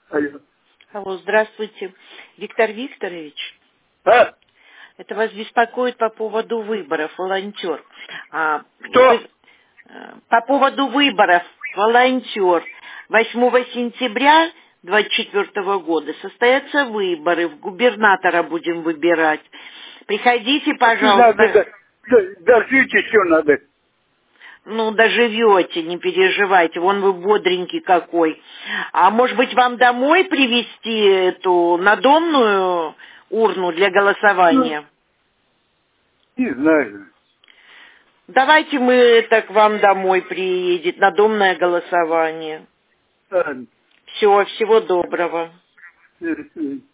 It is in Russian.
Алло. Алло, здравствуйте. Виктор Викторович, А? это вас беспокоит по поводу выборов, волонтер. Кто? По поводу выборов, волонтер. 8 сентября 24 года состоятся выборы, в губернатора будем выбирать. Приходите, Не надо, пожалуйста. дождитесь, что надо. Ну, доживете, не переживайте. Вон вы бодренький какой. А может быть, вам домой привезти эту надомную урну для Ну, голосования? не знаю. Давайте мы так к вам домой приедет, надомное голосование. Ладно. Все, всего доброго. Э, э.